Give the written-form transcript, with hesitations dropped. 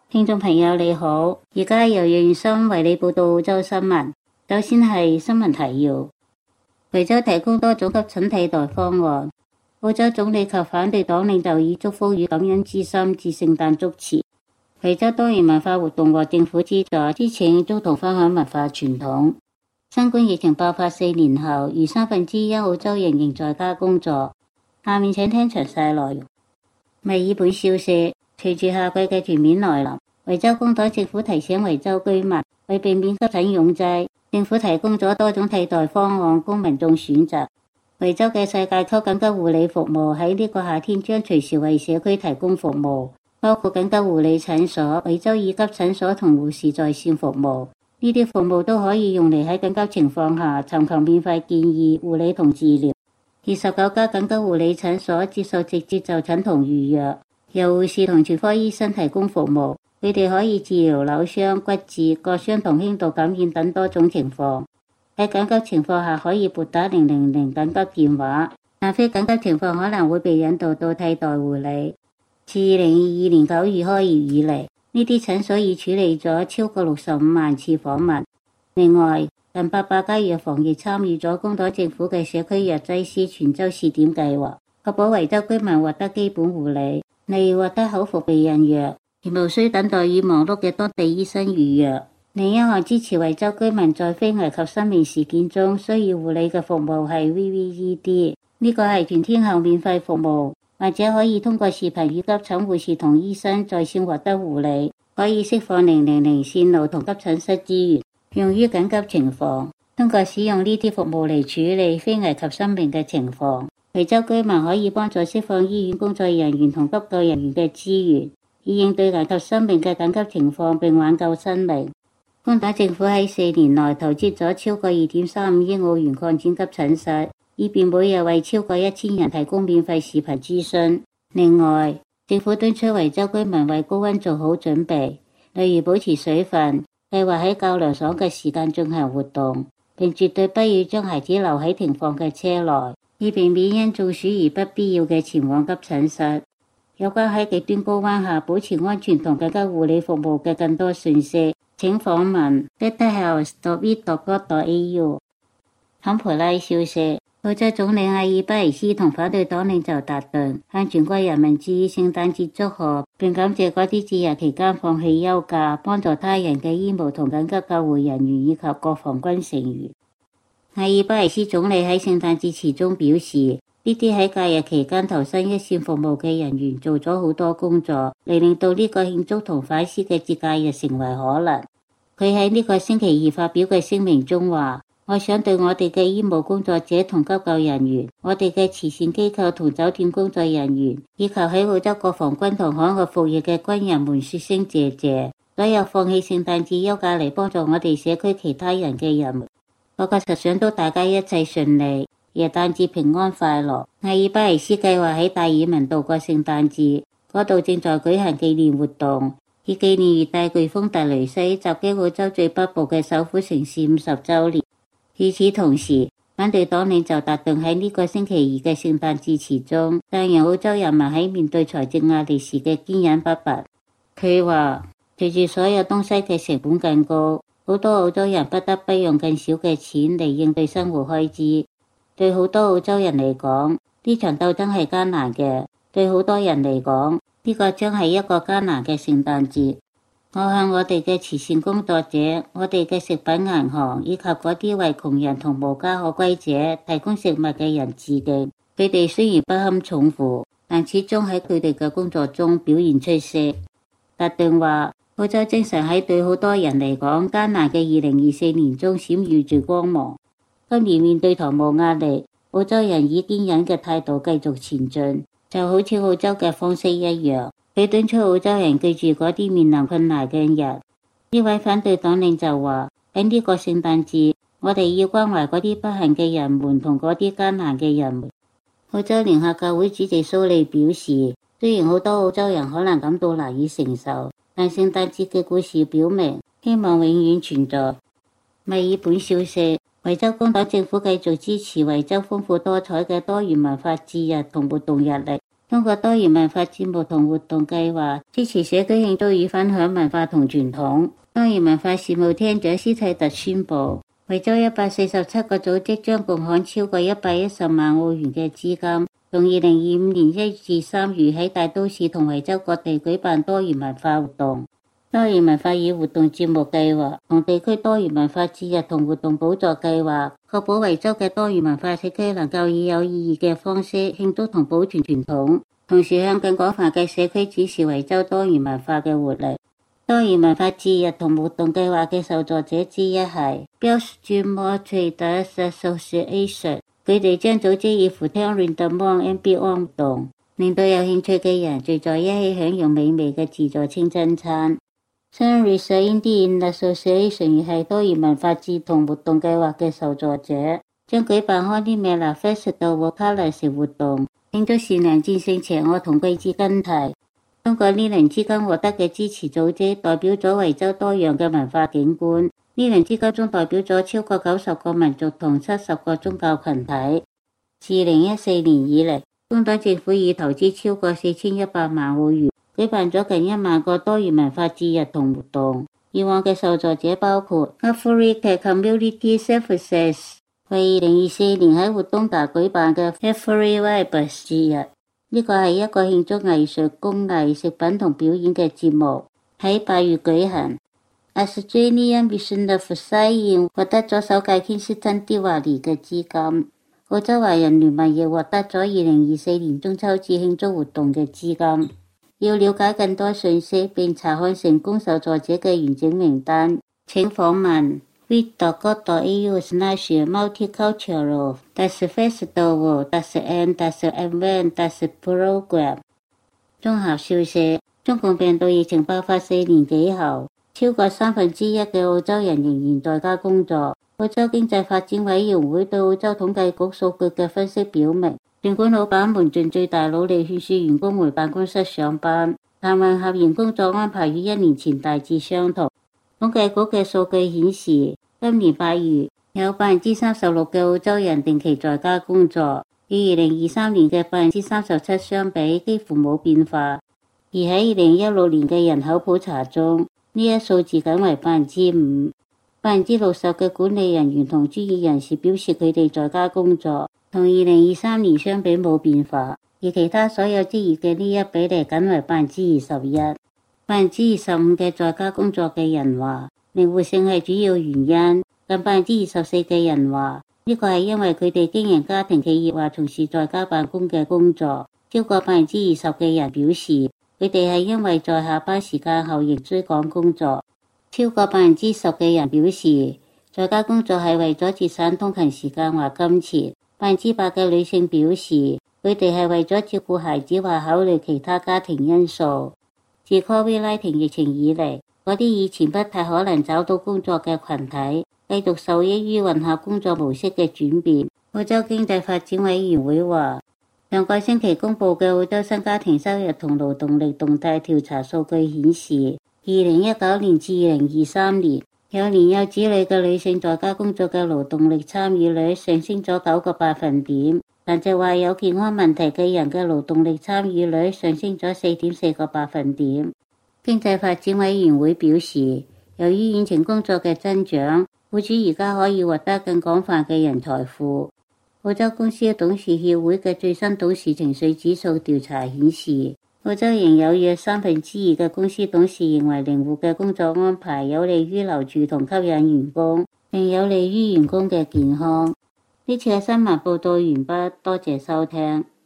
聽眾朋友你好，而家由楊生為你報道澳洲新聞。首先係新聞提要：維州提供多種急診替代方案。澳洲總理及反對黨領袖以祝福與感恩之心致聖誕祝詞。維州多元文化活動獲政府資助，支持慶祝同分享文化傳統。新冠疫情爆發4年後，逾1/3澳洲人仍在家工作。下面請聽詳細內容。墨爾本消息：隨住夏季嘅全面來臨，維州工黨政府提醒維州居民，為避免急診擁擠，政府提供咗多種替代方案供民眾選擇。維州嘅世界級緊急護理服務喺呢個夏天將隨時為社區提供服務，包括緊急護理診所、維州二級診所同護士在線服務。呢啲服務都可以用嚟喺緊急情況下尋求免費建議、護理同治療。29家緊急護理診所接受直接就診同預約，由護士同全科醫生提供服務。佢哋可以治療扭傷、骨折、割傷同輕度感染等多種情況。喺緊急情況下可以撥打000緊急電話，但非緊急情況可能會被引導到替代護理。自2022年9月開業以嚟，呢啲診所已處理咗超過65萬次訪問。另外，近800家藥房亦參與咗工黨政府嘅社區藥劑師全州試點計劃，確保維州居民獲得基本護理，例如獲得口服避孕藥，而無需等待與忙碌嘅當地醫生預約。另一項支持維州居民在非危及生命事件中需要護理嘅服務係 VVED， 呢個係全天候免費服務，或者可以通過視頻與急診護士同醫生在線獲得護理，可以釋放000線路同急診室資源，用於緊急情況。通過使用呢啲服務嚟處理非危及生命嘅情況，維州居民可以幫助釋放醫院工作人員同急救人員嘅資源，以應對危及生命嘅緊急情況並挽救生命。工黨政府喺4年內投資咗超過2.35億澳元擴展急診室，以便每日為超過1000人提供免費視頻諮詢。另外，政府敦促維州居民為高溫做好準備，例如保持水分，計劃喺較涼爽嘅時間進行活動，並絕對不要將孩子留喺停放嘅車內，以避免因中暑而不必要嘅前往急診室。有關喺極端高溫下保持安全同緊急護理服務嘅更多信息，請訪問 betterhealth.vid.gov.au。 坎培拉消息：澳洲總理阿爾巴尼斯同反對黨領袖達頓向全國人民致以聖誕節祝賀，並感謝嗰啲節日期間放棄休假幫助他人嘅醫務同緊急救護人員以及國防軍成員。阿爾巴尼斯總理喺聖誕節詞中表示，呢啲喺假日期間投身一線服務嘅人員做咗好多工作，嚟令到呢個慶祝同反思嘅節假日成為可能。佢喺呢個星期二發表嘅聲明中話：我想對我哋嘅醫務工作者同急救人員、我哋嘅慈善機構同酒店工作人員，以及喺澳洲國防軍同海外服役嘅軍人們說聲謝謝。所有放棄聖誕節休假嚟幫助我哋社區其他人嘅人們，我確實想到大家一切順利。耶誕節平安快樂。阿爾巴尼斯計劃喺達爾文度過聖誕節，嗰度正在舉行紀念活動，以紀念熱帶颶風特雷西襲擊澳洲最北部嘅首府城市50週年。與此同時，反對黨領袖達頓喺呢個星期二嘅聖誕致辭中，讚揚澳洲人民喺面對財政壓力時嘅堅忍不拔。佢話：隨住所有東西嘅成本更高，好多澳洲人不得不用更少嘅錢嚟應對生活開支。對好多澳洲人嚟講，呢場鬥爭係艱難嘅。對好多人嚟講，呢個將係一個艱難嘅聖誕節。我向我哋嘅慈善工作者、我哋嘅食品銀行以及嗰啲為窮人同無家可歸者提供食物嘅人致敬。佢哋雖然不堪重負，但始終喺佢哋嘅工作中表現出色。達頓話：澳洲精神喺對好多人嚟講艱難嘅2024年中閃耀住光芒。今年面對財務壓力，澳洲人以堅忍嘅態度繼續前進，就好似澳洲嘅方式一樣。佢敦促澳洲人記住嗰啲面臨困難嘅人。呢位反對黨領袖話：喺呢個聖誕節，我哋要關懷嗰啲不幸嘅人們同嗰啲艱難嘅人們。澳洲聯合教會主席蘇利表示，雖然好多澳洲人可能感到難以承受，但聖誕節嘅故事表明，希望永遠存在。墨爾本消息：維州工黨政府繼續支持維州豐富多彩嘅多元文化節日同活動日曆。 通過多元文化節目同活動計劃，支持社區慶祝與分享文化同傳統。多元文化事務廳長斯蒂特宣布，惠州147個組織將共享超過110萬澳元嘅資金，從2025年1月至3月喺大都市同惠州各地舉辦多元文化活動。多元文化與活動節目計劃同地區多元文化節日同活動補助計劃，確保惠州嘅多元文化社區能夠以有意義嘅方式慶祝同保存傳統，同時向更廣泛嘅社區展示惠州多元文化嘅活力。多元文化節日同活動計劃嘅受助者之一係 Belgium Traders Association， 佢哋將組織以 Foodtail Rendement and Beyond 活動，令到有興趣嘅人聚在一起享用美味嘅自助清真餐。Sunrise Indian Association 亦係多元文化節同活動計劃嘅受助者，將舉辦 Holi Mela Festival和卡利什活動，慶祝善良戰勝邪惡同季節更替。通過呢輪資金獲得嘅支持組織，代表咗惠州多樣嘅文化景觀。呢輪資金中代表咗超過90個民族同70個宗教群體。自2014年以嚟，工黨政府已投資超過4100萬澳元，舉辦咗近1萬個多元文化節日同活動。以往嘅受助者包括 Africa Community Services， 為2024年喺活東達舉辦嘅 Afri Vibes 節日。呢個係一個慶祝藝術、工藝、食品同表演嘅節目，喺8月舉行。Australian Mission of Science 獲得咗首屆 Kensington Diwali 嘅資金。澳洲華人聯盟亦獲得咗2024年中秋節慶祝活動嘅資金。要了解更多信息並查看成功受助者嘅完整名單，請訪問 www.multicultural-festival-and-event-program。 綜合消息，中共病毒疫情爆發4年幾後，超過1/3嘅澳洲人仍然在家工作。澳洲經濟發展委員會對澳洲統計局數據嘅分析表明，儘管老闆們盡最大努力勸說員工回辦公室上班，但混合型工作安排與1年前大致相同。統計局嘅數據顯示，今年8月有36%嘅澳洲人定期在家工作，與2023年嘅37%相比幾乎冇變化。而喺2016年嘅人口普查中，呢一數字僅為5%。60% 嘅管理人員同專業人士表示佢哋在家工作，同2023年相比冇變化，而其他所有職業嘅呢一比例僅為21%。25% 嘅在家工作嘅人話，靈活性係主要原因。近24%嘅人話，呢個係因為佢哋經營家庭企業或從事在家辦公嘅工作。超過20%嘅人表示，佢哋係因為在下班時間後仍需趕工作。超過10%嘅人表示，在家工作係為咗節省通勤時間或金錢。8%嘅女性表示，佢哋係為咗照顧孩子或考慮其他家庭因素。自 COVID-19 疫情以嚟，嗰啲以前不太可能找到工作嘅群體，繼續受益於混合工作模式嘅轉變。澳洲經濟發展委員會話，上個星期公佈嘅澳洲新家庭收入同勞動力動態調查數據顯示，2019年至2023年，有年幼子女嘅女性在家工作嘅勞動力參與率上升咗9個百分點，但就話有健康問題嘅人嘅勞動力參與率上升咗4.4個百分點。經濟發展委員會表示，由於遠程工作嘅增長，僱主而家可以獲得更廣泛嘅人才庫。澳洲公司董事協會嘅最新董事情緒指數調查顯示，澳洲仍有約2/3嘅公司董事認為靈活嘅工作安排有利於留住同吸引員工，並有利於員工嘅健康。呢次嘅新聞報道完畢，多謝收聽。